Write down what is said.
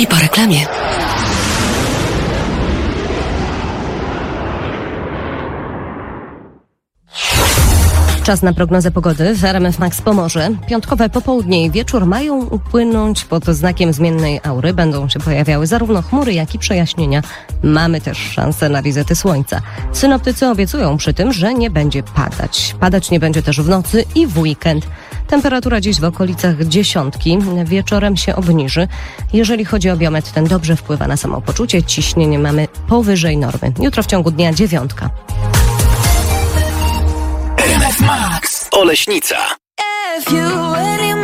I po reklamie. Czas na prognozę pogody w RMF Max Pomorze. Piątkowe popołudnie i wieczór mają upłynąć pod znakiem zmiennej aury. Będą się pojawiały zarówno chmury, jak i przejaśnienia. Mamy też szansę na wizyty słońca. Synoptycy obiecują przy tym, że nie będzie padać. Padać nie będzie też w nocy i w weekend. Temperatura dziś w okolicach 10. Wieczorem się obniży. Jeżeli chodzi o biometr, ten dobrze wpływa na samopoczucie. Ciśnienie mamy powyżej normy. Jutro w ciągu dnia 9. RMF Max. Oleśnica.